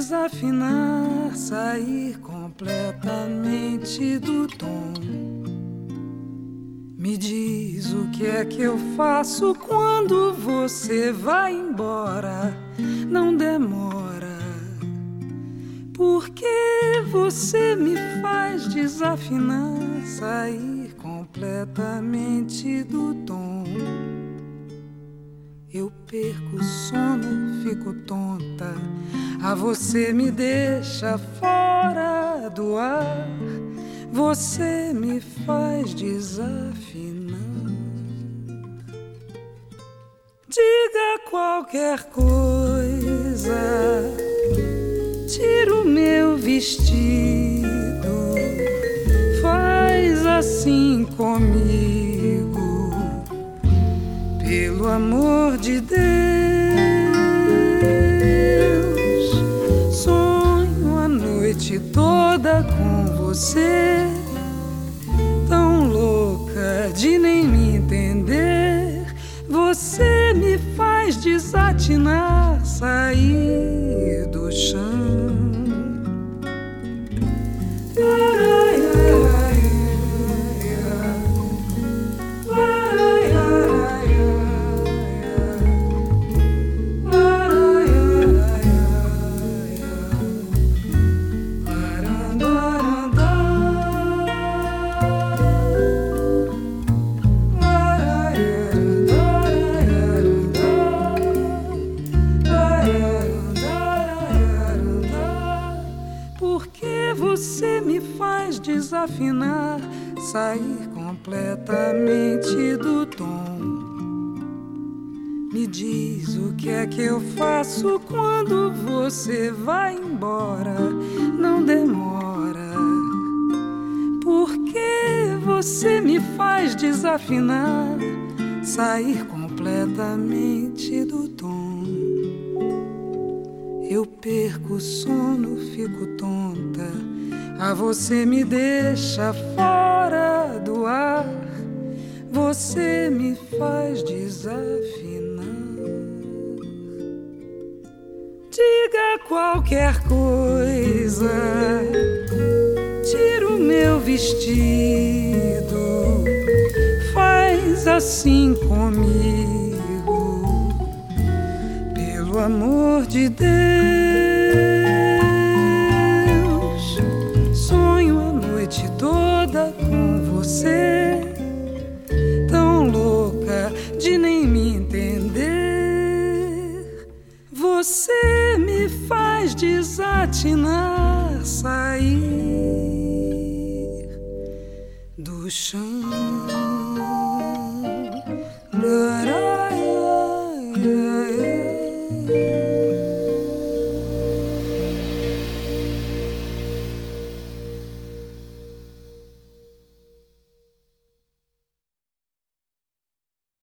desafinar, sair completamente do tom. Me diz o que é que eu faço quando você vai embora. Não demora, porque você me faz desafinar, sair completamente do tom. Eu perco o sono, fico tonta, você me deixa fora do ar. Você me faz desafinar. Diga qualquer coisa, tira o meu vestido, faz assim comigo, pelo amor de Deus. Sonho a noite toda com você, tão louca de nem me entender. Você me faz desatinar, sair do chão. Você me faz desafinar, sair completamente do tom. Me diz o que é que eu faço quando você vai embora. Não demora, porque você me faz desafinar, sair completamente do tom. Eu perco o sono, fico tonta, você me deixa fora do ar. Você me faz desafinar. Diga qualquer coisa, tira o meu vestido, faz assim comigo, pelo amor de Deus. Sonho a noite toda com você, tão louca de nem me entender. Você me faz desatinar, sair do chão.